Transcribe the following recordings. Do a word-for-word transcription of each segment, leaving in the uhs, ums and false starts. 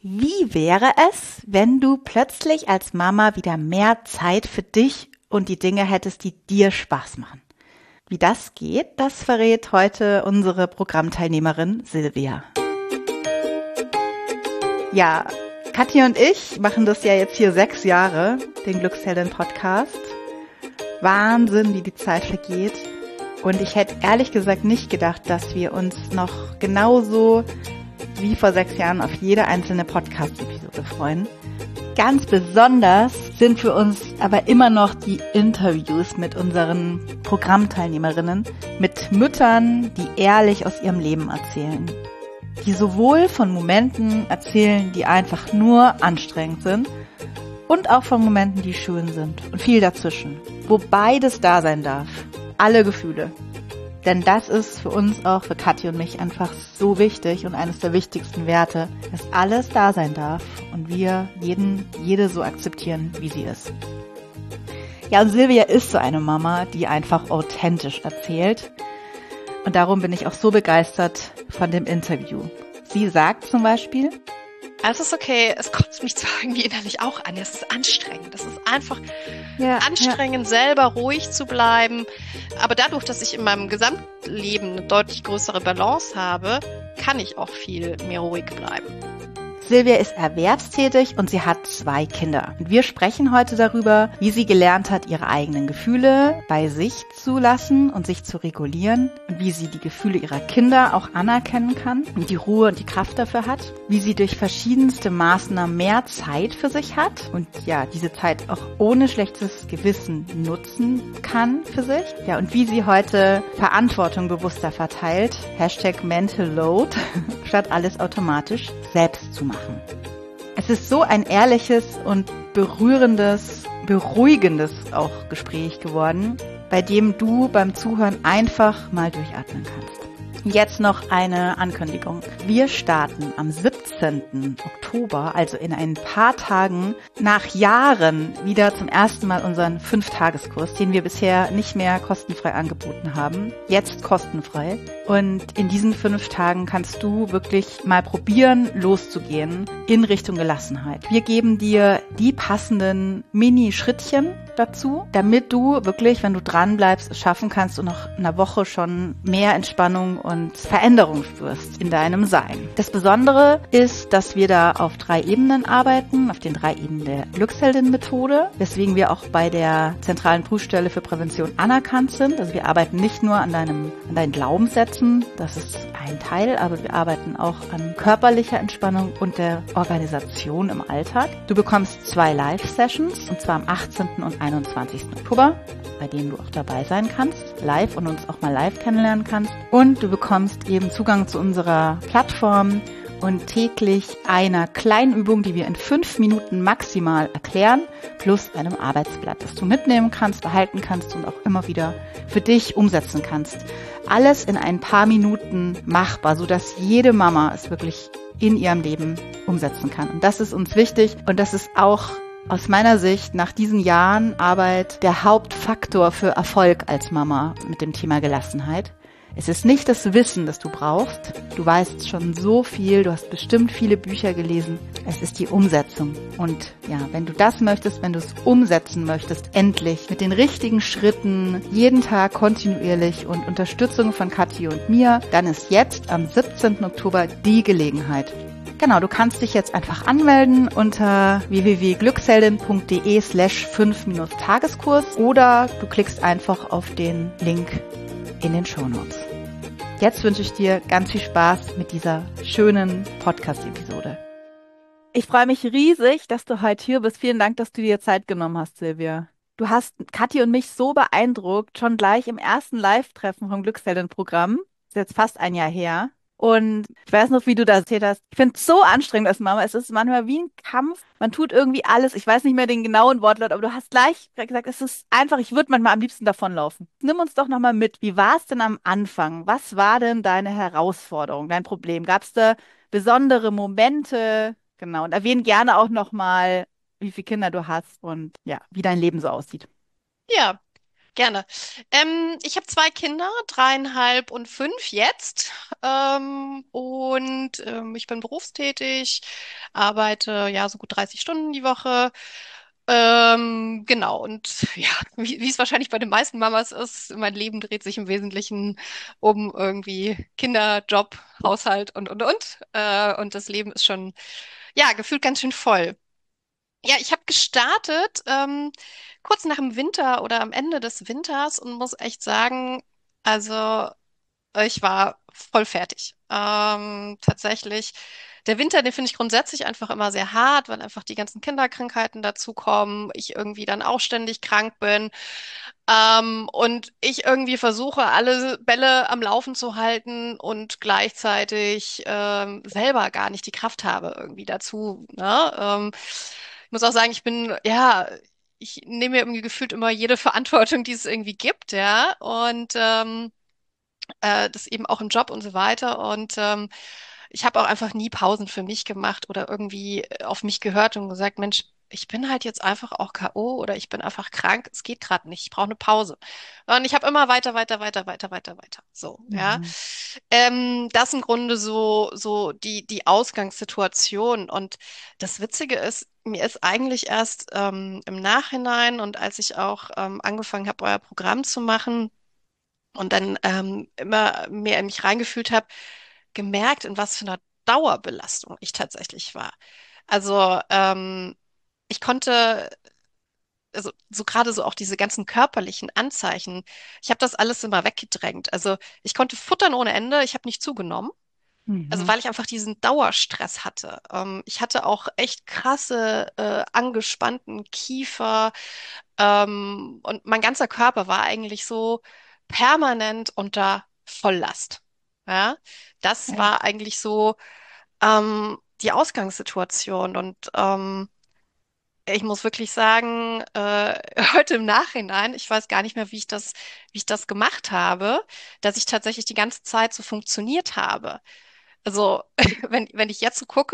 Wie wäre es, wenn du plötzlich als Mama wieder mehr Zeit für dich und die Dinge hättest, die dir Spaß machen? Wie das geht, das verrät heute unsere Programmteilnehmerin Silvia. Ja, Katja und ich machen das ja jetzt hier sechs Jahre, den Glücksheldin-Podcast. Wahnsinn, wie die Zeit vergeht. Und ich hätte ehrlich gesagt nicht gedacht, dass wir uns noch genauso wie vor sechs Jahren auf jede einzelne Podcast-Episode freuen. Ganz besonders sind für uns aber immer noch die Interviews mit unseren Programmteilnehmerinnen, mit Müttern, die ehrlich aus ihrem Leben erzählen. Die sowohl von Momenten erzählen, die einfach nur anstrengend sind, und auch von Momenten, die schön sind und viel dazwischen, wo beides da sein darf. Alle Gefühle. Denn das ist für uns auch, für Katja und mich, einfach so wichtig und eines der wichtigsten Werte, dass alles da sein darf und wir jeden, jede so akzeptieren, wie sie ist. Ja, und Silvia ist so eine Mama, die einfach authentisch erzählt. Und darum bin ich auch so begeistert von dem Interview. Sie sagt zum Beispiel: Es ist okay, es kotzt mich zwar irgendwie innerlich auch an, es ist anstrengend, es ist einfach ja, anstrengend, ja. selber ruhig zu bleiben, aber dadurch, dass ich in meinem Gesamtleben eine deutlich größere Balance habe, kann ich auch viel mehr ruhig bleiben. Silvia ist erwerbstätig und sie hat zwei Kinder. Und wir sprechen heute darüber, wie sie gelernt hat, ihre eigenen Gefühle bei sich zu lassen und sich zu regulieren und wie sie die Gefühle ihrer Kinder auch anerkennen kann und die Ruhe und die Kraft dafür hat, wie sie durch verschiedenste Maßnahmen mehr Zeit für sich hat und ja, diese Zeit auch ohne schlechtes Gewissen nutzen kann für sich. Ja, und wie sie heute Verantwortung bewusster verteilt, Hashtag Mental Load, statt alles automatisch selbst zu machen. Es ist so ein ehrliches und berührendes, beruhigendes auch Gespräch geworden, bei dem du beim Zuhören einfach mal durchatmen kannst. Jetzt noch eine Ankündigung. Wir starten am siebzehnten Oktober, also in ein paar Tagen, nach Jahren wieder zum ersten Mal unseren Fünf-Tageskurs, den wir bisher nicht mehr kostenfrei angeboten haben. Jetzt kostenfrei. Und in diesen fünf Tagen kannst du wirklich mal probieren, loszugehen in Richtung Gelassenheit. Wir geben dir die passenden Mini-Schrittchen dazu, damit du wirklich, wenn du dran bleibst, es schaffen kannst und noch in einer Woche schon mehr Entspannung und Veränderung spürst in deinem Sein. Das Besondere ist, dass wir da auf drei Ebenen arbeiten, auf den drei Ebenen der Glücksheldin-Methode, weswegen wir auch bei der zentralen Prüfstelle für Prävention anerkannt sind. Also wir arbeiten nicht nur an deinem, an deinen Glaubenssätzen, das ist ein Teil, aber wir arbeiten auch an körperlicher Entspannung und der Organisation im Alltag. Du bekommst zwei Live-Sessions, und zwar am achtzehnten und einundzwanzigsten Oktober, bei denen du auch dabei sein kannst, live und uns auch mal live kennenlernen kannst. Und du bekommst eben Zugang zu unserer Plattform und täglich einer kleinen Übung, die wir in fünf Minuten maximal erklären, plus einem Arbeitsblatt, das du mitnehmen kannst, behalten kannst und auch immer wieder für dich umsetzen kannst. Alles in ein paar Minuten machbar, sodass jede Mama es wirklich in ihrem Leben umsetzen kann. Und das ist uns wichtig und das ist auch aus meiner Sicht nach diesen Jahren Arbeit der Hauptfaktor für Erfolg als Mama mit dem Thema Gelassenheit. Es ist nicht das Wissen, das du brauchst. Du weißt schon so viel, du hast bestimmt viele Bücher gelesen. Es ist die Umsetzung. Und ja, wenn du das möchtest, wenn du es umsetzen möchtest, endlich mit den richtigen Schritten, jeden Tag kontinuierlich und Unterstützung von Kathi und mir, dann ist jetzt am siebzehnten Oktober die Gelegenheit. Genau, du kannst dich jetzt einfach anmelden unter w w w punkt glücksheldin punkt d e slash fünf Tageskurs oder du klickst einfach auf den Link in den Shownotes. Jetzt wünsche ich dir ganz viel Spaß mit dieser schönen Podcast-Episode. Ich freue mich riesig, dass du heute hier bist. Vielen Dank, dass du dir Zeit genommen hast, Silvia. Du hast Kathi und mich so beeindruckt, schon gleich im ersten Live-Treffen vom Glücksheldin-Programm. Ist jetzt fast ein Jahr her. Und ich weiß noch, wie du da erzählt hast. Ich finde es so anstrengend als Mama. Es ist manchmal wie ein Kampf. Man tut irgendwie alles. Ich weiß nicht mehr den genauen Wortlaut, aber du hast gleich gesagt, es ist einfach, ich würde manchmal am liebsten davonlaufen. Nimm uns doch nochmal mit. Wie war es denn am Anfang? Was war denn deine Herausforderung, dein Problem? Gab es da besondere Momente? Genau. Und erwähne gerne auch nochmal, wie viele Kinder du hast und ja, wie dein Leben so aussieht. Ja, Gerne. Ähm, ich habe zwei Kinder, dreieinhalb und fünf jetzt. Ähm, und ähm, ich bin berufstätig, arbeite ja so gut dreißig Stunden die Woche. Ähm, genau, und ja, wie, wie es wahrscheinlich bei den meisten Mamas ist, mein Leben dreht sich im Wesentlichen um irgendwie Kinder, Job, Haushalt und, und, und. Äh, und das Leben ist schon, ja, gefühlt ganz schön voll. Ja, ich habe gestartet ähm, kurz nach dem Winter oder am Ende des Winters und muss echt sagen, also ich war voll fertig. Ähm, tatsächlich, der Winter, den finde ich grundsätzlich einfach immer sehr hart, weil einfach die ganzen Kinderkrankheiten dazukommen, ich irgendwie dann auch ständig krank bin ähm, und ich irgendwie versuche, alle Bälle am Laufen zu halten und gleichzeitig ähm, selber gar nicht die Kraft habe irgendwie dazu. Ne? Ähm, ich muss auch sagen, ich bin, ja, ich nehme mir irgendwie gefühlt immer jede Verantwortung, die es irgendwie gibt, ja. Und ähm, äh, das eben auch im Job und so weiter. Und ähm, ich habe auch einfach nie Pausen für mich gemacht oder irgendwie äh, auf mich gehört und gesagt, Mensch, ich bin halt jetzt einfach auch K O oder ich bin einfach krank, es geht gerade nicht, ich brauche eine Pause. Und ich habe immer weiter, weiter, weiter, weiter, weiter, weiter. So, ja. Mhm. Ähm, das im Grunde so, so die, die Ausgangssituation. Und das Witzige ist, mir ist eigentlich erst ähm, im Nachhinein und als ich auch ähm, angefangen habe, euer Programm zu machen, und dann ähm, immer mehr in mich reingefühlt habe, gemerkt, in was für einer Dauerbelastung ich tatsächlich war. Also ähm, ich konnte, also so gerade so auch diese ganzen körperlichen Anzeichen, ich habe das alles immer weggedrängt. Also ich konnte futtern ohne Ende, ich habe nicht zugenommen. Also Mhm. weil ich einfach diesen Dauerstress hatte. Ähm, ich hatte auch echt krasse, äh, angespannten Kiefer, ähm, und mein ganzer Körper war eigentlich so permanent unter Volllast. Ja, das Ja. war eigentlich so ähm, die Ausgangssituation. Und ähm, ich muss wirklich sagen, äh, heute im Nachhinein, ich weiß gar nicht mehr, wie ich das, wie ich das gemacht habe, dass ich tatsächlich die ganze Zeit so funktioniert habe. Also, wenn, wenn ich jetzt so gucke,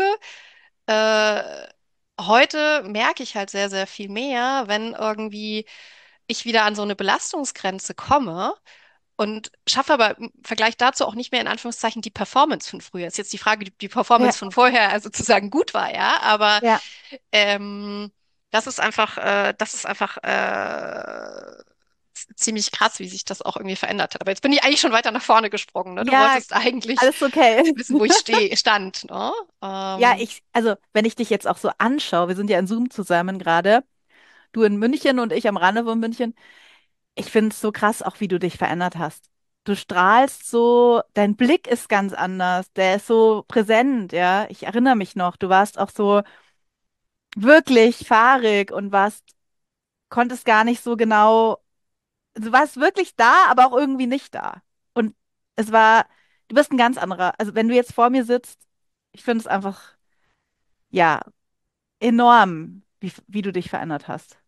äh, heute merke ich halt sehr, sehr viel mehr, wenn irgendwie ich wieder an so eine Belastungsgrenze komme und schaffe aber im Vergleich dazu auch nicht mehr in Anführungszeichen die Performance von früher. Ist jetzt die Frage, die, die Ja. Performance von vorher also sozusagen gut war, ja, aber Ja. ähm, das ist einfach, äh, das ist einfach äh, z- ziemlich krass, wie sich das auch irgendwie verändert hat. Aber jetzt bin ich eigentlich schon weiter nach vorne gesprungen, ne? Du Ja, wolltest eigentlich alles okay. wissen, wo ich stehe, stand, ne? Ja, Ähm, ich, also wenn ich dich jetzt auch so anschaue, wir sind ja in Zoom zusammen gerade, du in München und ich am Rande von München. Ich finde es so krass, auch wie du dich verändert hast. Du strahlst so, dein Blick ist ganz anders, der ist so präsent, ja. Ich erinnere mich noch, du warst auch so wirklich fahrig und warst, konntest gar nicht so genau, du warst wirklich da, aber auch irgendwie nicht da. Und es war, du bist ein ganz anderer. Also wenn du jetzt vor mir sitzt, ich finde es einfach, ja, enorm, wie, wie du dich verändert hast.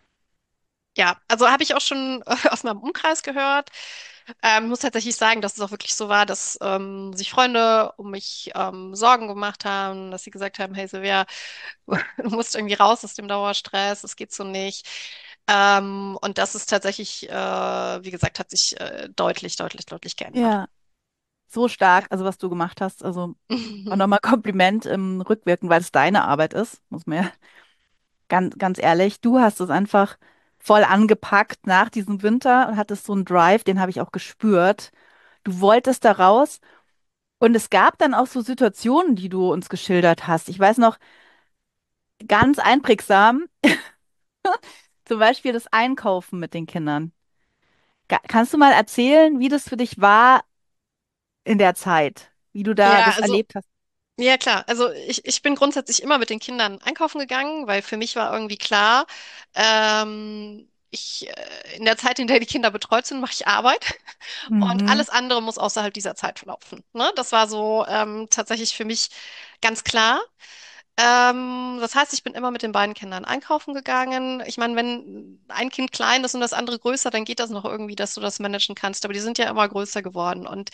ja, also habe ich auch schon äh, aus meinem Umkreis gehört. Ähm, muss tatsächlich sagen, dass es auch wirklich so war, dass ähm, sich Freunde um mich ähm, Sorgen gemacht haben, dass sie gesagt haben, hey Silvia, du musst irgendwie raus aus dem Dauerstress, das geht so nicht. Ähm, und das ist tatsächlich, äh, wie gesagt, hat sich äh, deutlich, deutlich, deutlich geändert. Ja, so stark, Ja. also was du gemacht hast. Also auch nochmal Kompliment im Rückwirken, weil es deine Arbeit ist, muss man ja ganz, ganz ehrlich. Du hast es einfach voll angepackt nach diesem Winter und hattest so einen Drive, den habe ich auch gespürt. Du wolltest da raus und es gab dann auch so Situationen, die du uns geschildert hast. Ich weiß noch ganz einprägsam, zum Beispiel das Einkaufen mit den Kindern. Ga- Kannst du mal erzählen, wie das für dich war in der Zeit, wie du da Ja, das also erlebt hast? ja, klar. Also ich, ich bin grundsätzlich immer mit den Kindern einkaufen gegangen, weil für mich war irgendwie klar, ähm, ich, äh, in der Zeit, in der die Kinder betreut sind, mache ich Arbeit und Mhm. alles andere muss außerhalb dieser Zeit verlaufen. Ne? Das war so ähm, tatsächlich für mich ganz klar. Ähm, das heißt, ich bin immer mit den beiden Kindern einkaufen gegangen. Ich meine, wenn ein Kind klein ist und das andere größer, dann geht das noch irgendwie, dass du das managen kannst. Aber die sind ja immer größer geworden. Und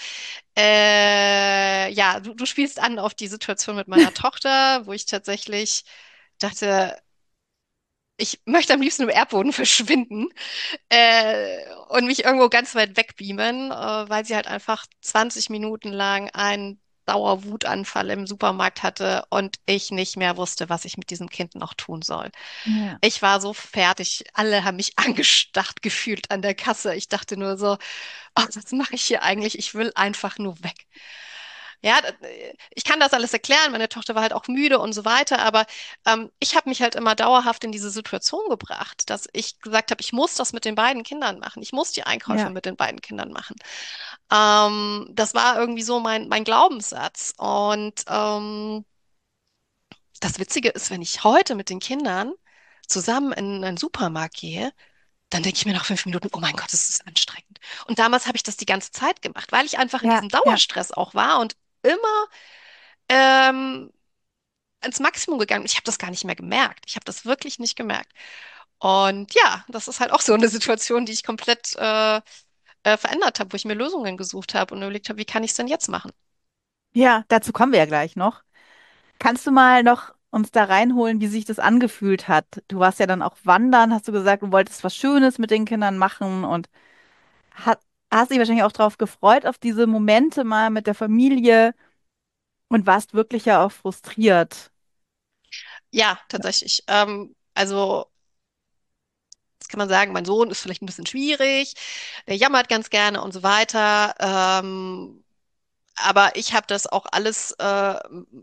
äh, ja, du, du spielst an auf die Situation mit meiner Tochter, wo ich tatsächlich dachte, ich möchte am liebsten im Erdboden verschwinden äh, und mich irgendwo ganz weit wegbeamen, äh, weil sie halt einfach zwanzig Minuten lang einen Dauerwutanfall im Supermarkt hatte und ich nicht mehr wusste, was ich mit diesem Kind noch tun soll. Ja. Ich war so fertig. Alle haben mich angestarrt gefühlt an der Kasse. Ich dachte nur so, oh, was mache ich hier eigentlich? Ich will einfach nur weg. Ja, d- ich kann das alles erklären. Meine Tochter war halt auch müde und so weiter, aber ähm, ich habe mich halt immer dauerhaft in diese Situation gebracht, dass ich gesagt habe, ich muss das mit den beiden Kindern machen. Ich muss die Einkäufe Ja. mit den beiden Kindern machen. Ähm, das war irgendwie so mein, mein Glaubenssatz. Und ähm, das Witzige ist, wenn ich heute mit den Kindern zusammen in einen Supermarkt gehe, dann denke ich mir nach fünf Minuten, oh mein Gott, das ist anstrengend. Und damals habe ich das die ganze Zeit gemacht, weil ich einfach in Ja. diesem Ja. Dauerstress auch war und immer ähm, ins Maximum gegangen bin. Ich habe das gar nicht mehr gemerkt. Ich habe das wirklich nicht gemerkt. Und ja, das ist halt auch so eine Situation, die ich komplett äh, äh, verändert habe, wo ich mir Lösungen gesucht habe und überlegt habe, wie kann ich es denn jetzt machen? Ja, dazu kommen wir ja gleich noch. Kannst du mal noch uns da reinholen, wie sich das angefühlt hat? Du warst ja dann auch wandern, hast du gesagt, du wolltest was Schönes mit den Kindern machen und hat, hast dich wahrscheinlich auch darauf gefreut, auf diese Momente mal mit der Familie und warst wirklich ja auch frustriert. Ja, tatsächlich. Ähm, also Jetzt kann man sagen, mein Sohn ist vielleicht ein bisschen schwierig, der jammert ganz gerne und so weiter. Ähm, aber ich habe das auch alles äh,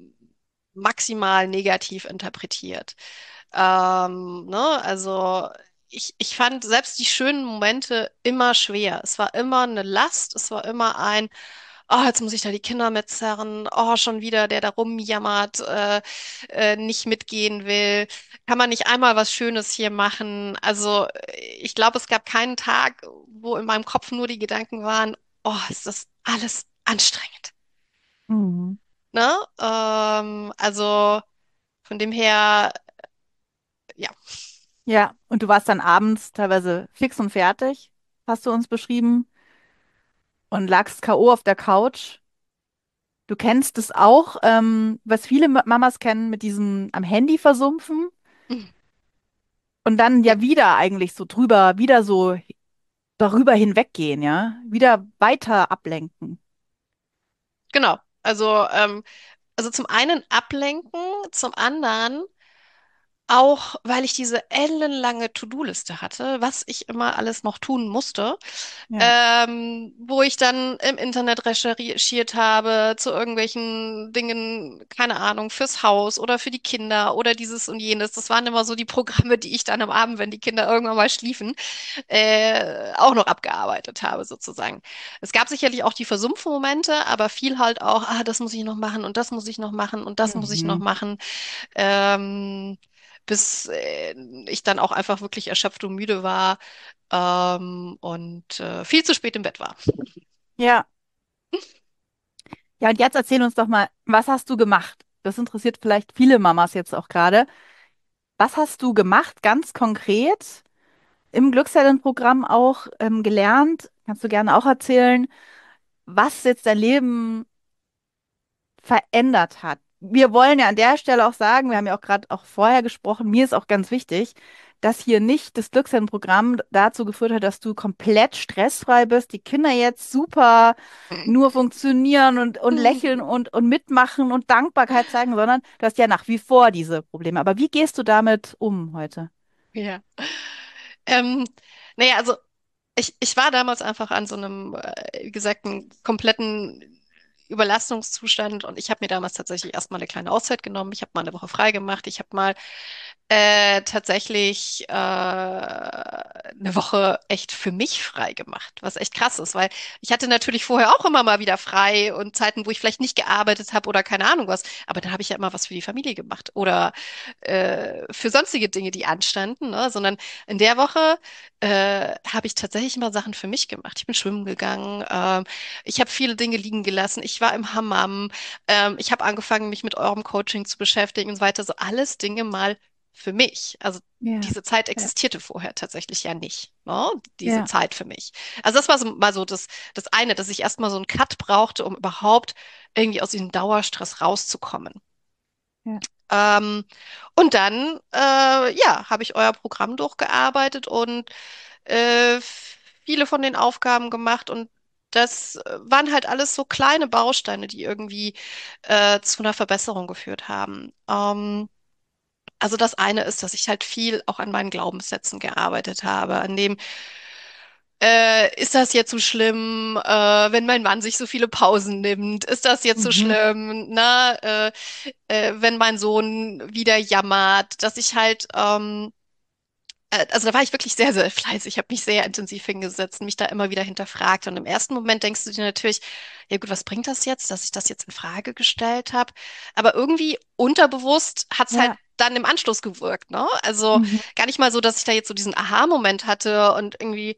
maximal negativ interpretiert. Ähm, ne? Also ich, ich fand selbst die schönen Momente immer schwer. Es war immer eine Last, es war immer ein, oh, jetzt muss ich da die Kinder mitzerren, oh, schon wieder der da rumjammert, äh, äh, nicht mitgehen will. Kann man nicht einmal was Schönes hier machen? Also ich glaube, es gab keinen Tag, wo in meinem Kopf nur die Gedanken waren, oh, ist das alles anstrengend. Mhm. Ne? Ähm, also von dem her, ja, Ja, und du warst dann abends teilweise fix und fertig, hast du uns beschrieben, und lagst K O auf der Couch. Du kennst es auch, ähm, was viele Ma- Mamas kennen, mit diesem am Handy versumpfen und dann ja, ja wieder eigentlich so drüber, wieder so darüber hinweggehen, ja, wieder weiter ablenken. genau. Also, ähm, also zum einen ablenken, zum anderen auch, weil ich diese ellenlange To-Do-Liste hatte, was ich immer alles noch tun musste, Ja. ähm, wo ich dann im Internet recherchiert habe zu irgendwelchen Dingen, keine Ahnung, fürs Haus oder für die Kinder oder dieses und jenes. Das waren immer so die Programme, die ich dann am Abend, wenn die Kinder irgendwann mal schliefen, äh, auch noch abgearbeitet habe, sozusagen. Es gab sicherlich auch die Versumpfmomente, aber viel halt auch, ah, das muss ich noch machen und das muss ich noch machen und das muss ich noch Mhm. machen. Ähm, bis äh, ich dann auch einfach wirklich erschöpft und müde war ähm, und äh, viel zu spät im Bett war. Ja. Ja, und jetzt erzähl uns doch mal, was hast du gemacht? Das interessiert vielleicht viele Mamas jetzt auch gerade. Was hast du gemacht, ganz konkret im Glücksheldenprogramm auch ähm, gelernt? Kannst du gerne auch erzählen, was jetzt dein Leben verändert hat. Wir wollen ja an der Stelle auch sagen, wir haben ja auch gerade auch vorher gesprochen, mir ist auch ganz wichtig, dass hier nicht das Glücksheldenprogramm dazu geführt hat, dass du komplett stressfrei bist, die Kinder jetzt super nur funktionieren und, und lächeln und, und mitmachen und Dankbarkeit zeigen, sondern du hast ja nach wie vor diese Probleme. Aber wie gehst du damit um heute? Ja. Ähm, naja, also ich, ich war damals einfach an so einem, äh, wie gesagt, einem kompletten Überlastungszustand und ich habe mir damals tatsächlich erstmal eine kleine Auszeit genommen. Ich habe mal eine Woche frei gemacht. Ich habe mal äh, tatsächlich äh, eine Woche echt für mich frei gemacht, was echt krass ist, weil ich hatte natürlich vorher auch immer mal wieder frei und Zeiten, wo ich vielleicht nicht gearbeitet habe oder keine Ahnung was, aber dann habe ich ja immer was für die Familie gemacht oder äh, für sonstige Dinge, die anstanden, ne? Sondern in der Woche äh, habe ich tatsächlich mal Sachen für mich gemacht. Ich bin schwimmen gegangen, ähm, ich habe viele Dinge liegen gelassen, ich war im Hammam, ähm, ich habe angefangen, mich mit eurem Coaching zu beschäftigen und so weiter. So alles Dinge mal für mich. Also Ja, diese Zeit ja, existierte vorher tatsächlich ja nicht, ne? Diese ja, Zeit für mich. Also das war so, mal so das, das eine, dass ich erstmal so einen Cut brauchte, um überhaupt irgendwie aus diesem Dauerstress rauszukommen. ja. Ähm, und dann, äh, ja, habe ich euer Programm durchgearbeitet und äh, viele von den Aufgaben gemacht und das äh, waren halt alles so kleine Bausteine, die irgendwie äh, zu einer Verbesserung geführt haben. Ähm, also das eine ist, dass ich halt viel auch an meinen Glaubenssätzen gearbeitet habe, an dem, äh, ist das jetzt so schlimm, äh, wenn mein Mann sich so viele Pausen nimmt? Ist das jetzt so Mhm. schlimm, ne? Äh, äh, wenn mein Sohn wieder jammert, dass ich halt ähm, äh, also da war ich wirklich sehr, sehr fleißig. Ich habe mich sehr intensiv hingesetzt und mich da immer wieder hinterfragt. Und im ersten Moment denkst du dir natürlich, ja gut, was bringt das jetzt, dass ich das jetzt in Frage gestellt habe? Aber irgendwie unterbewusst hat's halt Ja. dann im Anschluss gewirkt, ne? Also Mhm. gar nicht mal so, dass ich da jetzt so diesen Aha-Moment hatte und irgendwie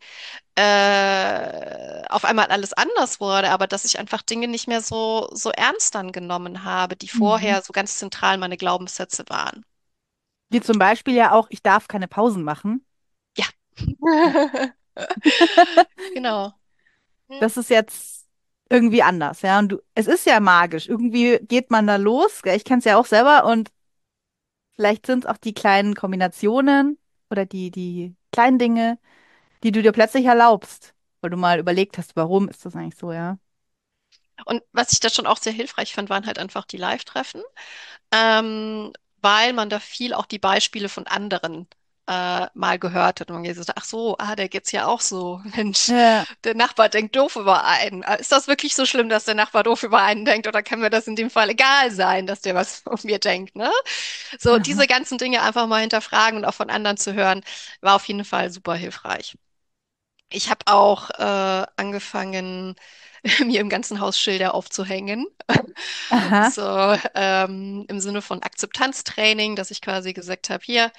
äh, auf einmal alles anders wurde, aber dass ich einfach Dinge nicht mehr so, so ernst dann genommen habe, die Mhm. vorher so ganz zentral meine Glaubenssätze waren. Wie zum Beispiel ja auch, ich darf keine Pausen machen. Ja. Ja. Genau. Hm. Das ist jetzt irgendwie anders, ja. Und du, es ist ja magisch. Irgendwie geht man da los. Gell? Ich kenne es ja auch selber und vielleicht sind es auch die kleinen Kombinationen oder die, die kleinen Dinge, die du dir plötzlich erlaubst, weil du mal überlegt hast, warum ist das eigentlich so, ja. Und was ich da schon auch sehr hilfreich fand, waren halt einfach die Live-Treffen, ähm, weil man da viel auch die Beispiele von anderen äh, mal gehört hat. Und man gesagt, ach so, ah, der geht's ja auch so. Mensch, Ja. der Nachbar denkt doof über einen. Äh, Ist das wirklich so schlimm, dass der Nachbar doof über einen denkt? Oder kann mir das in dem Fall egal sein, dass der was von mir denkt, ne? So, diese Aha. ganzen Dinge einfach mal hinterfragen und auch von anderen zu hören, war auf jeden Fall super hilfreich. Ich habe auch äh, angefangen, mir im ganzen Haus Schilder aufzuhängen. Aha. So ähm, im Sinne von Akzeptanztraining, dass ich quasi gesagt habe, hier,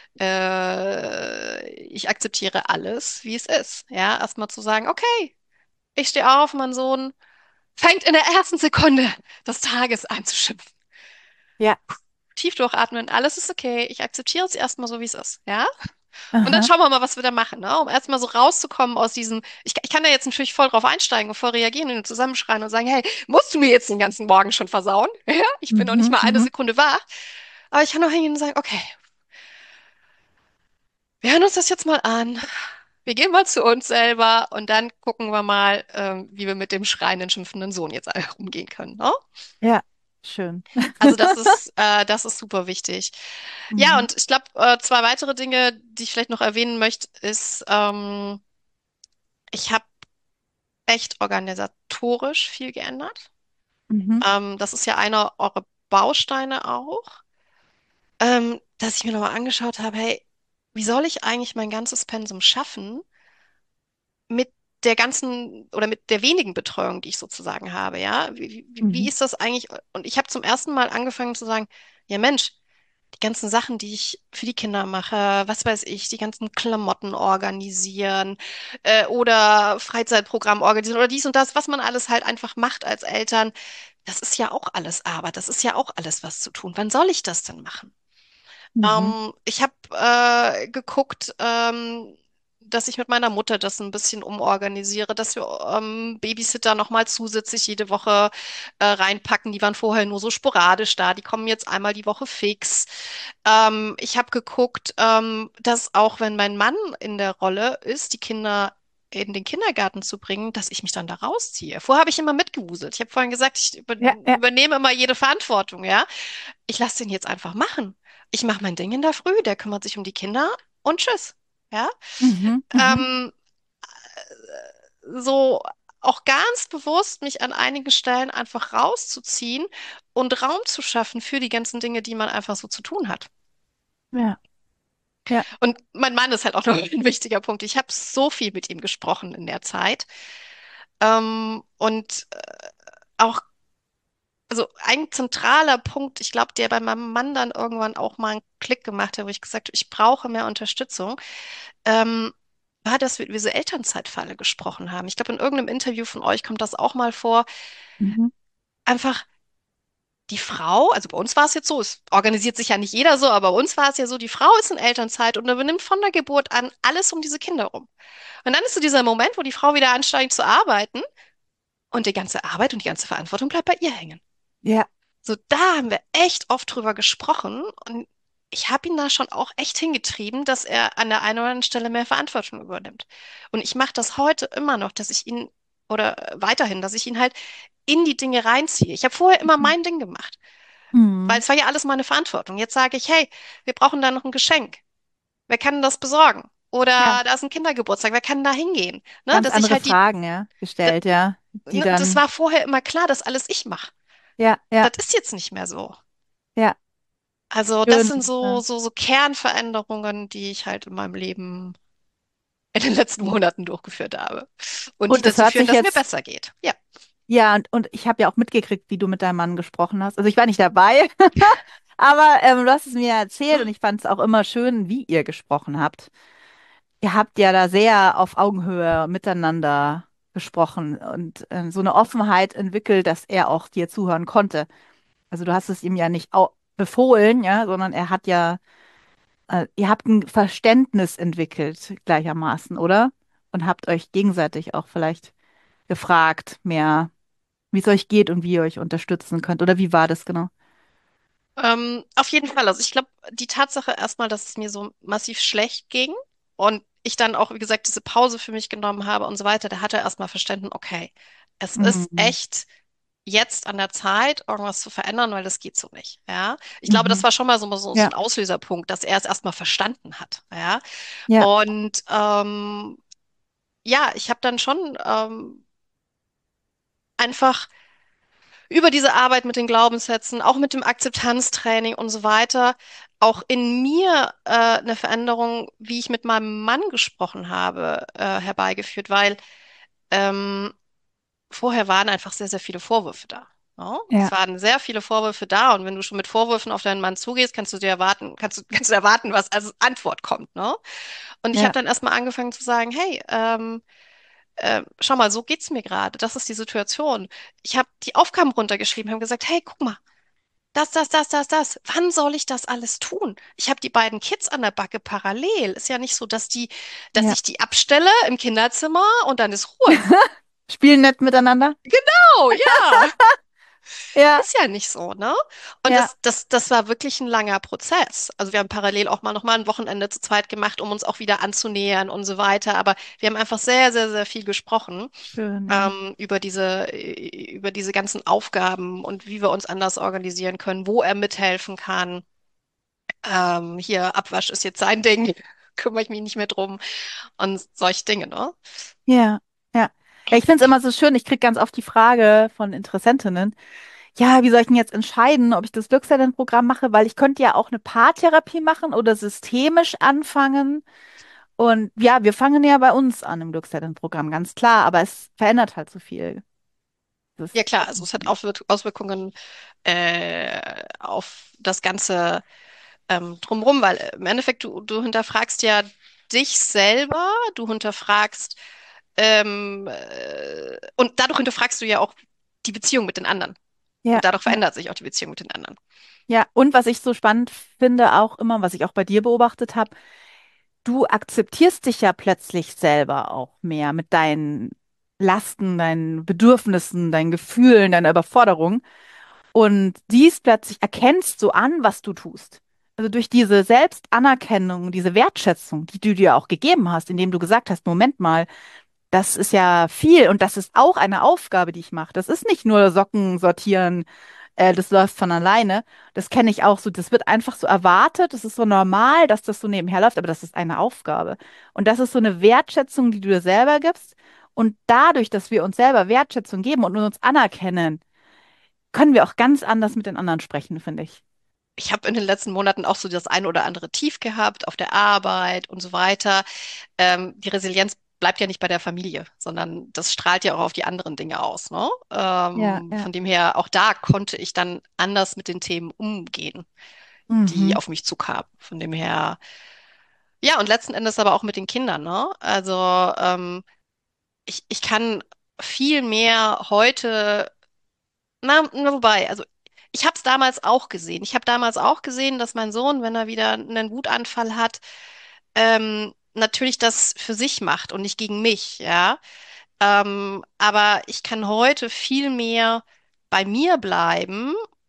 äh, ich akzeptiere alles, wie es ist. Ja, erstmal zu sagen, okay, ich stehe auf, mein Sohn fängt in der ersten Sekunde des Tages an zu schimpfen. Ja. Tief durchatmen, alles ist okay, ich akzeptiere es erstmal so, wie es ist. Ja? Und dann Aha. schauen wir mal, was wir da machen, ne? Um erstmal so rauszukommen aus diesem, ich, ich kann da jetzt natürlich voll drauf einsteigen und voll reagieren und zusammenschreien und sagen, hey, musst du mir jetzt den ganzen Morgen schon versauen? Ja, ich bin noch nicht Mhm. mal eine Mhm. Sekunde wach. Aber ich kann auch hingehen und sagen, okay, wir hören uns das jetzt mal an. Wir gehen mal zu uns selber und dann gucken wir mal, ähm, wie wir mit dem schreienden, schimpfenden Sohn jetzt umgehen können, ne? Ja. Schön. Also das ist, äh, das ist super wichtig. Ja, Mhm. und ich glaube, äh, zwei weitere Dinge, die ich vielleicht noch erwähnen möchte, ist, ähm, ich habe echt organisatorisch viel geändert. Mhm. Ähm, das ist ja einer eurer Bausteine auch, ähm, dass ich mir nochmal angeschaut habe, hey, wie soll ich eigentlich mein ganzes Pensum schaffen mit der ganzen oder mit der wenigen Betreuung, die ich sozusagen habe, ja? Wie, wie, wie Mhm. ist das eigentlich? Und ich habe zum ersten Mal angefangen zu sagen, ja Mensch, die ganzen Sachen, die ich für die Kinder mache, was weiß ich, die ganzen Klamotten organisieren, äh, oder Freizeitprogramm organisieren oder dies und das, was man alles halt einfach macht als Eltern, das ist ja auch alles Arbeit, das ist ja auch alles was zu tun. Wann soll ich das denn machen? Mhm. Ähm, ich habe äh, geguckt, ähm, dass ich mit meiner Mutter das ein bisschen umorganisiere, dass wir ähm, Babysitter nochmal zusätzlich jede Woche äh, reinpacken. Die waren vorher nur so sporadisch da, die kommen jetzt einmal die Woche fix. Ähm, ich habe geguckt, ähm, dass auch wenn mein Mann in der Rolle ist, die Kinder in den Kindergarten zu bringen, dass ich mich dann da rausziehe. Vorher habe ich immer mitgewuselt. Ich habe vorhin gesagt, ich über Ja. Ja. übernehme immer jede Verantwortung, ja. Ich lasse den jetzt einfach machen. Ich mache mein Ding in der Früh, der kümmert sich um die Kinder und tschüss. Ja, Mhm. Mhm. ähm, so auch ganz bewusst mich an einigen Stellen einfach rauszuziehen und Raum zu schaffen für die ganzen Dinge, die man einfach so zu tun hat. Ja. Ja. Und mein Mann ist halt auch noch ein wichtiger Punkt. Ich habe so viel mit ihm gesprochen in der Zeit. Ähm, und äh, auch, also ein zentraler Punkt, ich glaube, der bei meinem Mann dann irgendwann auch mal einen Klick gemacht hat, wo ich gesagt habe, ich brauche mehr Unterstützung, ähm, war, dass wir über diese Elternzeitfalle gesprochen haben. Ich glaube, in irgendeinem Interview von euch kommt das auch mal vor. Mhm. Einfach die Frau, also bei uns war es jetzt so, es organisiert sich ja nicht jeder so, aber bei uns war es ja so, die Frau ist in Elternzeit und übernimmt von der Geburt an alles um diese Kinder rum. Und dann ist so dieser Moment, wo die Frau wieder ansteigt zu arbeiten und die ganze Arbeit und die ganze Verantwortung bleibt bei ihr hängen. Ja. So, da haben wir echt oft drüber gesprochen und ich habe ihn da schon auch echt hingetrieben, dass er an der einen oder anderen Stelle mehr Verantwortung übernimmt. Und ich mache das heute immer noch, dass ich ihn oder äh, weiterhin, dass ich ihn halt in die Dinge reinziehe. Ich habe vorher immer Mhm. mein Ding gemacht, weil Mhm. es war ja alles meine Verantwortung. Jetzt sage ich, hey, wir brauchen da noch ein Geschenk. Wer kann das besorgen? Ja, Oder da ist ein Kindergeburtstag, wer kann da hingehen? Ne, ganz dass ich andere halt die, Fragen, ja, das, gestellt, ja, die ne, das dann, war vorher immer klar, dass alles ich mache. ja, ja, Das ist jetzt nicht mehr so. ja, Also das schön. sind so, Ja. so, so Kernveränderungen, die ich halt in meinem Leben in den letzten Monaten durchgeführt habe. Und die Und es dazu hört führen, sich dass es mir jetzt, besser geht. Ja. ja, und, und ich habe ja auch mitgekriegt, wie du mit deinem Mann gesprochen hast. Also ich war nicht dabei, aber ähm, du hast es mir ja erzählt und ich fand es auch immer schön, wie ihr gesprochen habt. Ihr habt ja da sehr auf Augenhöhe miteinander gesprochen und ähm, so eine Offenheit entwickelt, dass er auch dir zuhören konnte. Also du hast es ihm ja nicht au befohlen, ja, sondern er hat ja, äh, ihr habt ein Verständnis entwickelt gleichermaßen, oder? Und habt euch gegenseitig auch vielleicht gefragt, mehr, wie es euch geht und wie ihr euch unterstützen könnt. Oder wie war das genau? Ähm, auf jeden Fall. Also ich glaube, die Tatsache erstmal, dass es mir so massiv schlecht ging und ich dann auch, wie gesagt, diese Pause für mich genommen habe und so weiter, da hat er erstmal verstanden, okay, es ist Mhm. echt jetzt an der Zeit, irgendwas zu verändern, weil das geht so nicht. Ja, ich glaube, das Mhm. war schon mal so, so, so Ja, ein Auslöserpunkt, dass er es erstmal verstanden hat. Ja, ja, und ähm, ja, ich habe dann schon ähm, einfach über diese Arbeit mit den Glaubenssätzen, auch mit dem Akzeptanztraining und so weiter, auch in mir äh, eine Veränderung, wie ich mit meinem Mann gesprochen habe, äh, herbeigeführt, weil ähm, vorher waren einfach sehr, sehr viele Vorwürfe da. Ja? Es ja, waren sehr viele Vorwürfe da und wenn du schon mit Vorwürfen auf deinen Mann zugehst, kannst du dir erwarten, kannst du, kannst du erwarten, was als Antwort kommt, ne? Und ich habe ja, dann erstmal angefangen zu sagen, hey, ähm, äh, schau mal, so geht's mir gerade. Das ist die Situation. Ich habe die Aufgaben runtergeschrieben, habe gesagt, hey, guck mal, das, das, das, das, das. Wann soll ich das alles tun? Ich habe die beiden Kids an der Backe parallel. Ist ja nicht so, dass die, dass ja. ich die abstelle im Kinderzimmer und dann ist Ruhe. Spielen nett miteinander? Oh, ja. Ja, Ist ja nicht so, ne? Und ja, das, das, das war wirklich ein langer Prozess. Also wir haben parallel auch mal noch mal ein Wochenende zu zweit gemacht, um uns auch wieder anzunähern und so weiter. Aber wir haben einfach sehr, sehr, sehr viel gesprochen schön, ja. ähm, über diese, äh, über diese ganzen Aufgaben und wie wir uns anders organisieren können, wo er mithelfen kann. Ähm, hier, Abwasch ist jetzt sein Ding, kümmere ich mich nicht mehr drum und solche Dinge, ne? Ja, ja. Ja, ich finde es immer so schön, ich kriege ganz oft die Frage von Interessentinnen, ja, wie soll ich denn jetzt entscheiden, ob ich das Glückselternprogramm mache, weil ich könnte ja auch eine Paartherapie machen oder systemisch anfangen. Und ja, wir fangen ja bei uns an im Glückselternprogramm, ganz klar, aber es verändert halt so viel. Ja Das, klar, also es hat Auswirk Auswirkungen äh, auf das Ganze ähm, drumherum, weil im Endeffekt du, du hinterfragst ja dich selber, du hinterfragst ähm, äh, und dadurch hinterfragst du ja auch die Beziehung mit den anderen. ja, Und dadurch ja. verändert sich auch die Beziehung mit den anderen. Ja, und was ich so spannend finde, auch immer, was ich auch bei dir beobachtet habe, du akzeptierst dich ja plötzlich selber auch mehr mit deinen Lasten, deinen Bedürfnissen, deinen Gefühlen, deiner Überforderung und siehst plötzlich, erkennst so an, was du tust. Also durch diese Selbstanerkennung, diese Wertschätzung, die du dir auch gegeben hast, indem du gesagt hast, Moment mal, das ist ja viel und das ist auch eine Aufgabe, die ich mache. Das ist nicht nur Socken sortieren, äh, das läuft von alleine. Das kenne ich auch so. Das wird einfach so erwartet. Das ist so normal, dass das so nebenher läuft, aber das ist eine Aufgabe. Und das ist so eine Wertschätzung, die du dir selber gibst. Und dadurch, dass wir uns selber Wertschätzung geben und uns anerkennen, können wir auch ganz anders mit den anderen sprechen, finde ich. Ich habe in den letzten Monaten auch so das ein oder andere Tief gehabt auf der Arbeit und so weiter. Ähm, die Resilienz bleibt ja nicht bei der Familie, sondern das strahlt ja auch auf die anderen Dinge aus, ne? Ja, Ähm, ja. von dem her, auch da konnte ich dann anders mit den Themen umgehen, die Mhm. auf mich zukamen. Von dem her, ja, und letzten Endes aber auch mit den Kindern, ne? Also ähm, ich, ich kann viel mehr heute, na, na wobei, also ich habe es damals auch gesehen. Ich habe damals auch gesehen, dass mein Sohn, wenn er wieder einen Wutanfall hat, ähm, natürlich das für sich macht und nicht gegen mich, ja. Ähm, aber ich kann heute viel mehr bei mir bleiben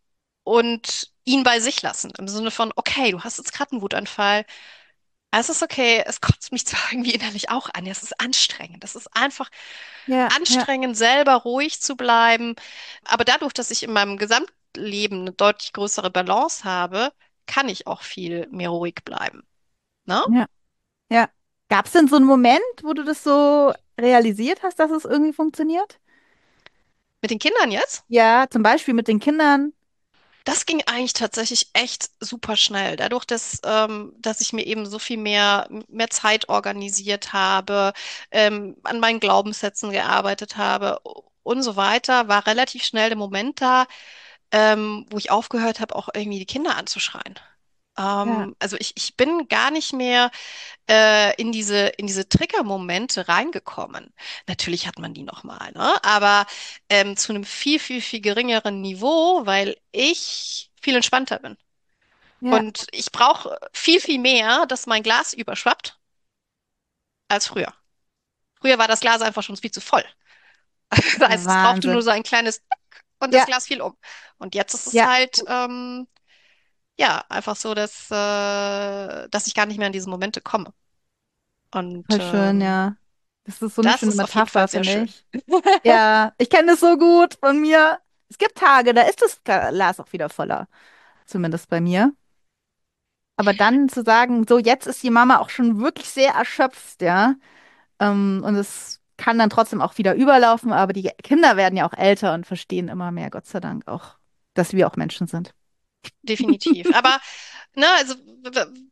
und ihn bei sich lassen. Im Sinne von, okay, du hast jetzt gerade einen Wutanfall. Es ist okay, es kotzt mich zwar irgendwie innerlich auch an. Es ist anstrengend. Es ist einfach Ja, ja, anstrengend, selber ruhig zu bleiben. Aber dadurch, dass ich in meinem Gesamtleben eine deutlich größere Balance habe, kann ich auch viel mehr ruhig bleiben. Ne? ja, ja. Gab es denn so einen Moment, wo du das so realisiert hast, dass es irgendwie funktioniert? Mit den Kindern jetzt? Ja, zum Beispiel mit den Kindern. Das ging eigentlich tatsächlich echt super schnell. Dadurch, dass, ähm, dass ich mir eben so viel mehr, mehr Zeit organisiert habe, ähm, an meinen Glaubenssätzen gearbeitet habe und so weiter, war relativ schnell der Moment da, ähm, wo ich aufgehört habe, auch irgendwie die Kinder anzuschreien. Ja, Ähm, also ich, ich bin gar nicht mehr äh, in diese, in diese Trigger-Momente reingekommen. Natürlich hat man die nochmal, ne? Aber ähm, zu einem viel, viel, viel geringeren Niveau, weil ich viel entspannter bin. ja, Und ich brauche viel, viel mehr, dass mein Glas überschwappt, als früher. Früher war das Glas einfach schon viel zu voll. Das der heißt, es brauchte nur Wahnsinn. so ein kleines und das Ja, Glas fiel um. Und jetzt ist es ja, halt, ähm, ja, einfach so, dass, äh, dass ich gar nicht mehr in diese Momente komme. Und voll schön, ähm, ja. Das ist so eine das schöne ist auf jeden Metapher, Fall sehr finde schön. ich. Ja, ich kenne das so gut von mir. Es gibt Tage, da ist das Glas auch wieder voller. Zumindest bei mir. Aber dann zu sagen, so jetzt ist die Mama auch schon wirklich sehr erschöpft, ja. Ähm, und es kann dann trotzdem auch wieder überlaufen, aber die Kinder werden ja auch älter und verstehen immer mehr, Gott sei Dank auch, dass wir auch Menschen sind. Definitiv. Aber, ne, also w- w-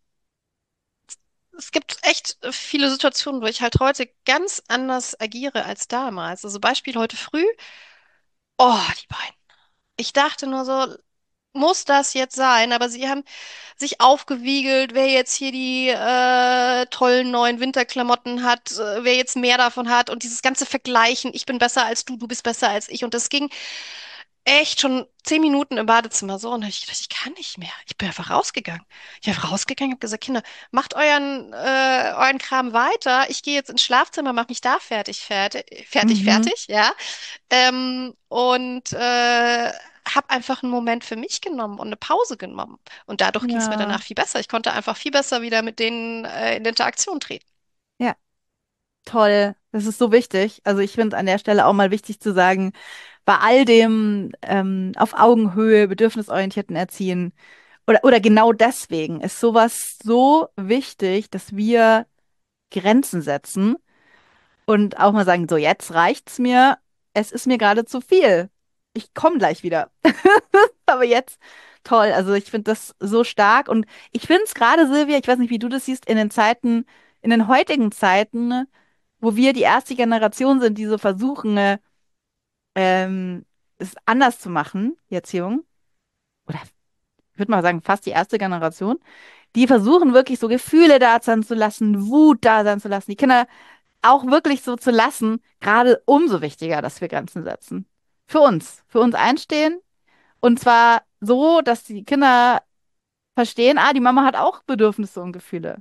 es gibt echt viele Situationen, wo ich halt heute ganz anders agiere als damals. Also Beispiel heute früh. Oh, die beiden. Ich dachte nur so, muss das jetzt sein? Aber sie haben sich aufgewiegelt, wer jetzt hier die äh, tollen neuen Winterklamotten hat, äh, wer jetzt mehr davon hat und dieses ganze Vergleichen, ich bin besser als du, du bist besser als ich. Und das ging echt schon zehn Minuten im Badezimmer so. Und dann hab ich gedacht, ich kann nicht mehr. Ich bin einfach rausgegangen. Ich bin einfach rausgegangen, habe gesagt, Kinder, macht euren, äh, euren Kram weiter. Ich gehe jetzt ins Schlafzimmer, mach mich da fertig, fertig, fertig, Mhm. fertig, ja. Ähm, und äh, habe einfach einen Moment für mich genommen und eine Pause genommen. Und dadurch ging es mir Ja, danach viel besser. Ich konnte einfach viel besser wieder mit denen äh, in Interaktion treten. ja, toll. Das ist so wichtig. Also ich finde an der Stelle auch mal wichtig zu sagen, bei all dem ähm, auf Augenhöhe, bedürfnisorientierten Erziehen oder, oder genau deswegen ist sowas so wichtig, dass wir Grenzen setzen und auch mal sagen, so jetzt reicht's mir, es ist mir gerade zu viel. Ich komme gleich wieder. Aber jetzt toll. Also ich finde das so stark und ich finde es gerade, Silvia, ich weiß nicht, wie du das siehst, in den Zeiten, in den heutigen Zeiten, wo wir die erste Generation sind, die so versuchen, äh, ähm, es anders zu machen, die Erziehung, oder ich würde mal sagen, fast die erste Generation, die versuchen wirklich so Gefühle da sein zu lassen, Wut da sein zu lassen, die Kinder auch wirklich so zu lassen, gerade umso wichtiger, dass wir Grenzen setzen. Für uns, für uns einstehen und zwar so, dass die Kinder verstehen, ah, die Mama hat auch Bedürfnisse und Gefühle.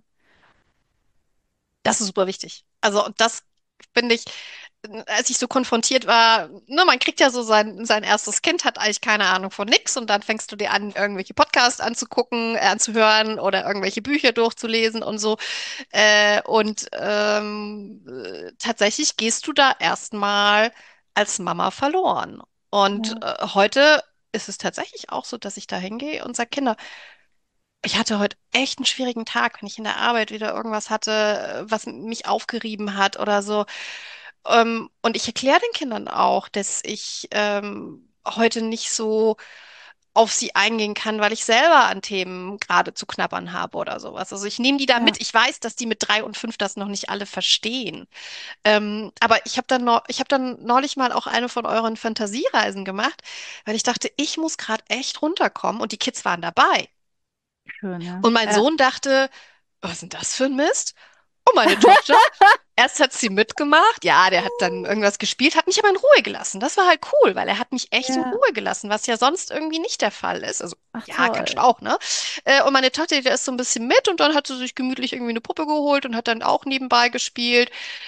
Das ist super wichtig. Also und das finde ich, als ich so konfrontiert war, ne, man kriegt ja so sein, sein erstes Kind, hat eigentlich keine Ahnung von nix und dann fängst du dir an, irgendwelche Podcasts anzugucken, äh, anzuhören oder irgendwelche Bücher durchzulesen und so. Äh, und ähm, äh, tatsächlich gehst du da erstmal als Mama verloren. Und Ja, äh, heute ist es tatsächlich auch so, dass ich da hingehe und sage, Kinder, ich hatte heute echt einen schwierigen Tag, wenn ich in der Arbeit wieder irgendwas hatte, äh, was mich aufgerieben hat oder so. Ähm, und ich erkläre den Kindern auch, dass ich ähm, heute nicht so auf sie eingehen kann, weil ich selber an Themen gerade zu knabbern habe oder sowas. Also ich nehme die da ja, mit. Ich weiß, dass die mit drei und fünf das noch nicht alle verstehen. Ähm, aber ich habe dann, noch, ich habe dann neulich mal auch eine von euren Fantasiereisen gemacht, weil ich dachte, ich muss gerade echt runterkommen und die Kids waren dabei. schön, ja. Und mein Ja, Sohn dachte, was ist denn das für ein Mist? Und meine Tochter, erst hat sie mitgemacht, ja, der hat dann irgendwas gespielt, hat mich aber in Ruhe gelassen. Das war halt cool, weil er hat mich echt in ja, Ruhe gelassen, was ja sonst irgendwie nicht der Fall ist. Also, ach ja, kannst du toll. auch, ne? Äh, Und meine Tochter, die ist so ein bisschen mit und dann hat sie sich gemütlich irgendwie eine Puppe geholt und hat dann auch nebenbei gespielt.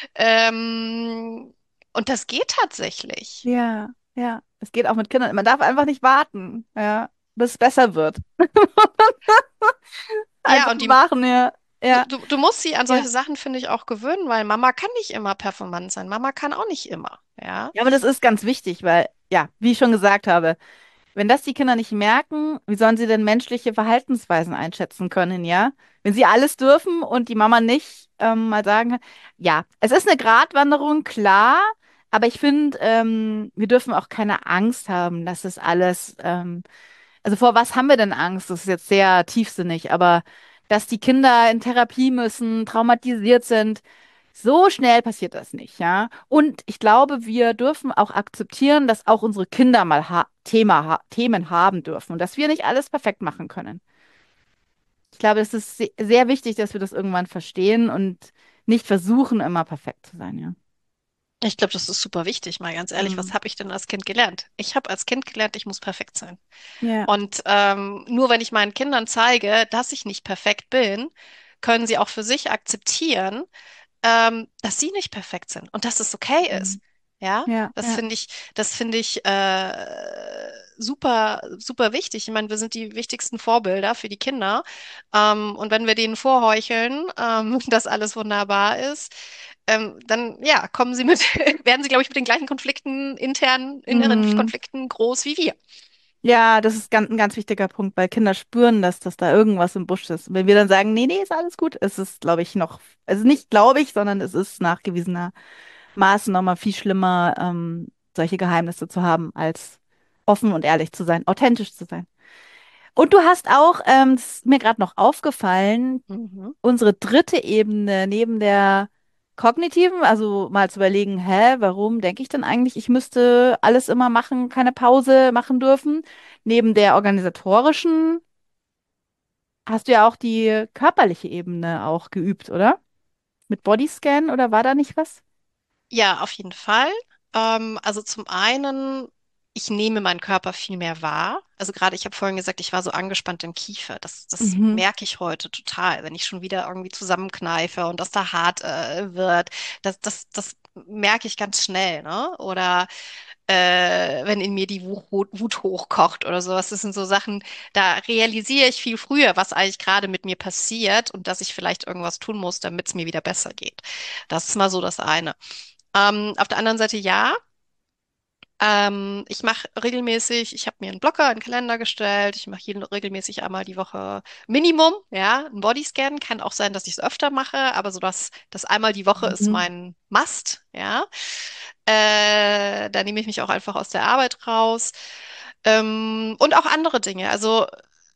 Ähm, und das geht tatsächlich. Ja, ja. Es geht auch mit Kindern. Man darf einfach nicht warten. Ja, bis es besser wird. Ja, Einfach und die, machen, ja. du, Ja. du, du musst sie an Voll. solche Sachen, finde ich, auch gewöhnen, weil Mama kann nicht immer performant sein. Mama kann auch nicht immer, ja. Ja, aber das ist ganz wichtig, weil, ja, wie ich schon gesagt habe, wenn das die Kinder nicht merken, wie sollen sie denn menschliche Verhaltensweisen einschätzen können, ja? Wenn sie alles dürfen und die Mama nicht ähm, mal sagen kann, ja, es ist eine Gratwanderung, klar, aber ich finde, ähm, wir dürfen auch keine Angst haben, dass es alles, ähm, also vor was haben wir denn Angst? Das ist jetzt sehr tiefsinnig, aber dass die Kinder in Therapie müssen, traumatisiert sind, so schnell passiert das nicht, ja. Und ich glaube, wir dürfen auch akzeptieren, dass auch unsere Kinder mal ha Thema ha Themen haben dürfen und dass wir nicht alles perfekt machen können. Ich glaube, es ist se sehr wichtig, dass wir das irgendwann verstehen und nicht versuchen, immer perfekt zu sein, ja. Ich glaube, das ist super wichtig, mal ganz ehrlich. Was Mhm. habe ich denn als Kind gelernt? Ich habe als Kind gelernt, ich muss perfekt sein. Ja. Und ähm, nur wenn ich meinen Kindern zeige, dass ich nicht perfekt bin, können sie auch für sich akzeptieren, ähm, dass sie nicht perfekt sind und dass es okay Mhm. ist. Ja, Ja, das ja. finde ich, das finde ich äh, super, super wichtig. Ich meine, wir sind die wichtigsten Vorbilder für die Kinder. Ähm, und wenn wir denen vorheucheln, ähm, dass alles wunderbar ist, ähm, dann ja, kommen sie mit, werden sie, glaube ich, mit den gleichen Konflikten, internen, inneren Mhm. Konflikten groß wie wir. Ja, das ist ganz, ein ganz wichtiger Punkt, weil Kinder spüren das, dass da irgendwas im Busch ist. Und wenn wir dann sagen, nee, nee, ist alles gut, ist es, glaube ich, noch, also nicht glaube ich, sondern es ist nachgewiesenermaßen nochmal viel schlimmer, ähm, solche Geheimnisse zu haben, als offen und ehrlich zu sein, authentisch zu sein. Und du hast auch, ähm, das ist mir gerade noch aufgefallen, Mhm. unsere dritte Ebene neben der kognitiven, also mal zu überlegen, hä, warum denke ich denn eigentlich, ich müsste alles immer machen, keine Pause machen dürfen? Neben der organisatorischen hast du ja auch die körperliche Ebene auch geübt, oder? Mit Bodyscan oder war da nicht was? Ja, auf jeden Fall. Ähm, also zum einen, ich nehme meinen Körper viel mehr wahr. Also gerade, ich habe vorhin gesagt, ich war so angespannt im Kiefer. Das, das Mhm. merke ich heute total, wenn ich schon wieder irgendwie zusammenkneife und das da hart äh, wird. Das, das, das merke ich ganz schnell, ne? Oder äh, wenn in mir die Wut, Wut hochkocht oder sowas. Das sind so Sachen, da realisiere ich viel früher, was eigentlich gerade mit mir passiert und dass ich vielleicht irgendwas tun muss, damit es mir wieder besser geht. Das ist mal so das eine. Ähm, auf der anderen Seite ja. Ähm, ich mache regelmäßig, ich habe mir einen Blocker, einen Kalender gestellt. Ich mache jeden regelmäßig einmal die Woche Minimum, ja, einen Bodyscan. Kann auch sein, dass ich es öfter mache, aber so das, das einmal die Woche ist Mhm. mein Must, ja. Äh, da nehme ich mich auch einfach aus der Arbeit raus. Ähm, und auch andere Dinge. Also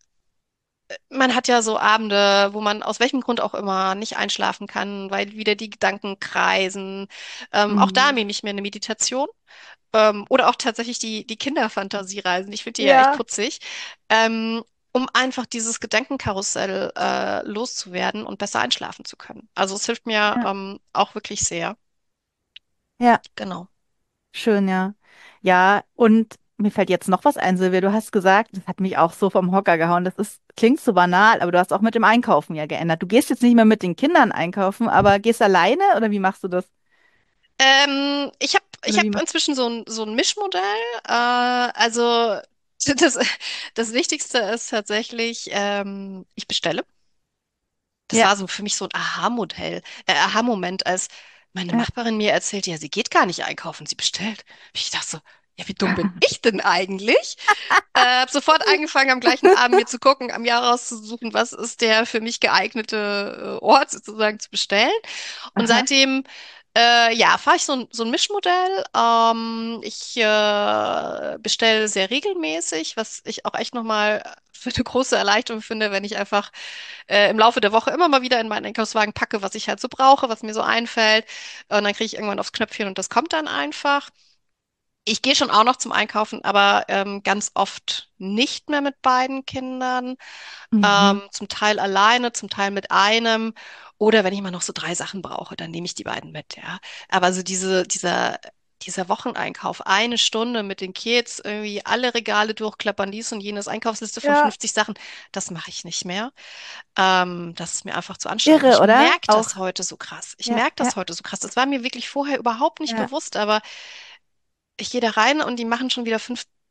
man hat ja so Abende, wo man aus welchem Grund auch immer nicht einschlafen kann, weil wieder die Gedanken kreisen. Ähm, auch da Mhm. nehme ich mir eine Meditation. Ähm, oder auch tatsächlich die, die Kinderfantasiereisen. Ich finde die ja echt Ja. putzig. Ähm, um einfach dieses Gedankenkarussell äh, loszuwerden und besser einschlafen zu können. Also es hilft mir Ja. ähm, auch wirklich sehr. Ja. Genau. Schön, ja. Ja, und mir fällt jetzt noch was ein, Silvia. Du hast gesagt, das hat mich auch so vom Hocker gehauen. Das ist, klingt so banal, aber du hast auch mit dem Einkaufen ja geändert. Du gehst jetzt nicht mehr mit den Kindern einkaufen, aber gehst alleine oder wie machst du das? Ähm, ich habe ich Oder hab wie machst inzwischen so ein, so ein Mischmodell. Äh, also das, das Wichtigste ist tatsächlich, ähm, ich bestelle. Das Ja, war so für mich so ein Aha-Modell, äh, Aha-Moment, als meine ja. Nachbarin mir erzählt, ja, sie geht gar nicht einkaufen, sie bestellt. Ich dachte so, ja, wie dumm bin ich denn eigentlich? Äh, habe sofort angefangen, am gleichen Abend mir zu gucken, am Jahr rauszusuchen, was ist der für mich geeignete äh, Ort sozusagen zu bestellen. Und Aha. seitdem, äh, ja, fahre ich so ein, so ein Mischmodell. Ähm, ich äh, bestelle sehr regelmäßig, was ich auch echt nochmal für eine große Erleichterung finde, wenn ich einfach äh, im Laufe der Woche immer mal wieder in meinen Einkaufswagen packe, was ich halt so brauche, was mir so einfällt. Und dann kriege ich irgendwann aufs Knöpfchen und das kommt dann einfach. Ich gehe schon auch noch zum Einkaufen, aber ähm, ganz oft nicht mehr mit beiden Kindern. Mhm. Ähm, zum Teil alleine, zum Teil mit einem. Oder wenn ich mal noch so drei Sachen brauche, dann nehme ich die beiden mit, ja. Aber so diese, dieser, dieser Wocheneinkauf, eine Stunde mit den Kids, irgendwie alle Regale durchklappern, dies und jenes, Einkaufsliste von Ja, fünfzig Sachen, das mache ich nicht mehr. Ähm, das ist mir einfach zu anstrengend. Und irre, ich oder? merke Auch. das heute so krass. Ich Ja, merke ja, das heute so krass. Das war mir wirklich vorher überhaupt nicht ja. bewusst, aber ich gehe da rein und die machen schon wieder fünf.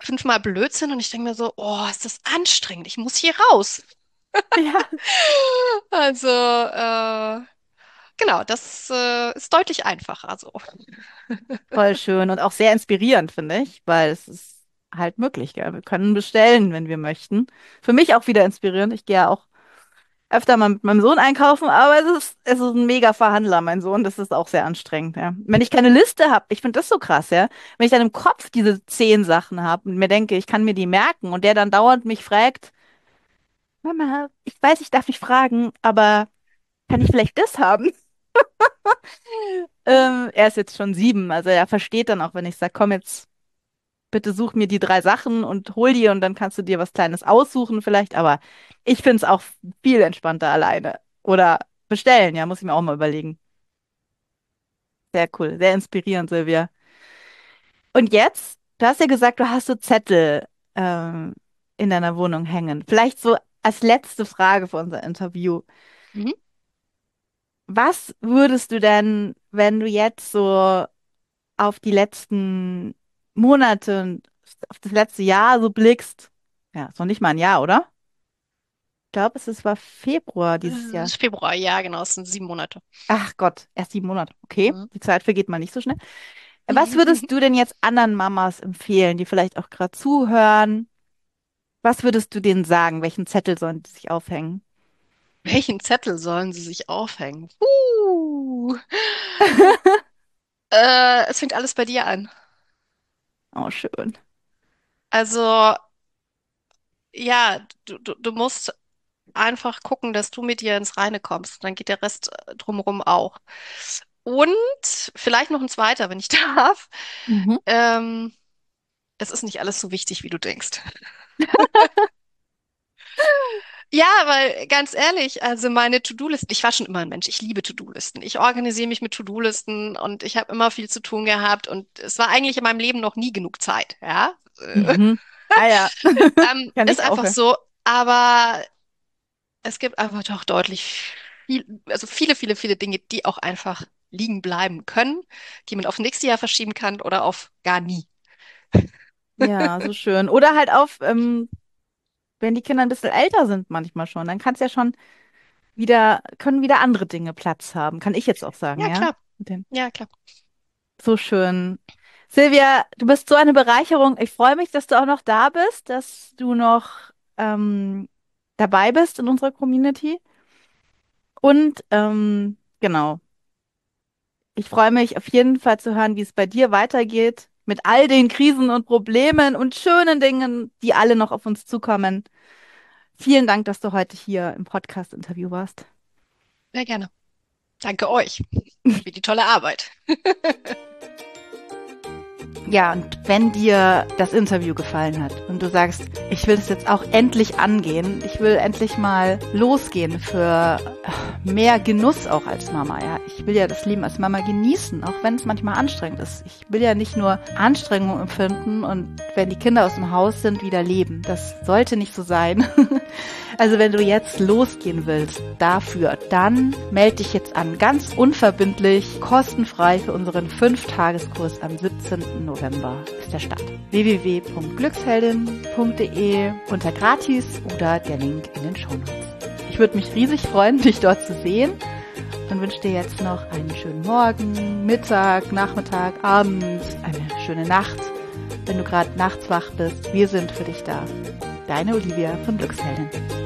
fünfmal Blödsinn und ich denke mir so, oh, ist das anstrengend, ich muss hier raus. Ja. Also, äh, genau, das äh, ist deutlich einfacher so. Voll schön und auch sehr inspirierend, finde ich, weil es ist halt möglich, gell? Wir können bestellen, wenn wir möchten. Für mich auch wieder inspirierend. Ich gehe ja auch öfter mal mit meinem Sohn einkaufen, aber es ist, es ist ein mega Verhandler, mein Sohn. Das ist auch sehr anstrengend, ja. Wenn ich keine Liste habe, ich finde das so krass, ja. Wenn ich dann im Kopf diese zehn Sachen habe und mir denke, ich kann mir die merken und der dann dauernd mich fragt, Mama, ich weiß, ich darf nicht fragen, aber kann ich vielleicht das haben? Ähm, er ist jetzt schon sieben, also er versteht dann auch, wenn ich sage, komm jetzt, bitte such mir die drei Sachen und hol die und dann kannst du dir was Kleines aussuchen vielleicht, aber ich finde es auch viel entspannter alleine. Oder bestellen, ja, muss ich mir auch mal überlegen. Sehr cool, sehr inspirierend, Silvia. Und jetzt, du hast ja gesagt, du hast so Zettel ähm, in deiner Wohnung hängen. Vielleicht so als letzte Frage für unser Interview. Mhm. Was würdest du denn, wenn du jetzt so auf die letzten Monate und auf das letzte Jahr so blickst? Ja, ist noch nicht mal ein Jahr, oder? Ich glaube, es ist, war Februar dieses Das Jahr. ist Februar, ja, genau, es sind sieben Monate. Ach Gott, erst sieben Monate. Okay, Mhm. die Zeit vergeht mal nicht so schnell. Was würdest du denn jetzt anderen Mamas empfehlen, die vielleicht auch gerade zuhören? Was würdest du denen sagen? Welchen Zettel sollen die sich aufhängen? Welchen Zettel sollen sie sich aufhängen? Uh, äh, es fängt alles bei dir an. Oh, schön. Also, ja, du, du, du musst einfach gucken, dass du mit dir ins Reine kommst. Dann geht der Rest äh, drumherum auch. Und vielleicht noch ein zweiter, wenn ich darf. Mhm. Ähm, es ist nicht alles so wichtig, wie du denkst. Ja, weil ganz ehrlich, also meine To-Do-Listen, ich war schon immer ein Mensch, ich liebe To-Do-Listen. Ich organisiere mich mit To-Do-Listen und ich habe immer viel zu tun gehabt und es war eigentlich in meinem Leben noch nie genug Zeit, ja. Äh, Mhm. Ah ja, ähm, kann ist ich einfach aufhören. so, aber es gibt einfach doch deutlich viel, also viele, viele, viele Dinge, die auch einfach liegen bleiben können, die man auf nächstes Jahr verschieben kann oder auf gar nie. Ja, so schön. Oder halt auf, ähm, wenn die Kinder ein bisschen älter sind, manchmal schon, dann kann es ja schon wieder, können wieder andere Dinge Platz haben. Kann ich jetzt auch sagen, Ja, ja? klar. Mit den- Ja, klar. So schön. Silvia, du bist so eine Bereicherung. Ich freue mich, dass du auch noch da bist, dass du noch ähm, dabei bist in unserer Community. Und ähm, genau, ich freue mich auf jeden Fall zu hören, wie es bei dir weitergeht mit all den Krisen und Problemen und schönen Dingen, die alle noch auf uns zukommen. Vielen Dank, dass du heute hier im Podcast-Interview warst. Sehr gerne. Danke euch für die tolle Arbeit. Ja, und wenn dir das Interview gefallen hat und du sagst, ich will es jetzt auch endlich angehen, ich will endlich mal losgehen für mehr Genuss auch als Mama, ja. Ich will ja das Leben als Mama genießen, auch wenn es manchmal anstrengend ist. Ich will ja nicht nur Anstrengung empfinden und wenn die Kinder aus dem Haus sind, wieder leben. Das sollte nicht so sein. Also wenn du jetzt losgehen willst dafür, dann melde dich jetzt an, ganz unverbindlich, kostenfrei für unseren fünf-Tageskurs am siebzehnten November ist der Start. w w w punkt glücksheldin punkt d e unter gratis oder der Link in den Shownotes. Ich würde mich riesig freuen, dich dort zu sehen und wünsche dir jetzt noch einen schönen Morgen, Mittag, Nachmittag, Abend, eine schöne Nacht, wenn du gerade nachts wach bist. Wir sind für dich da. Deine Olivia von Glücksheldin.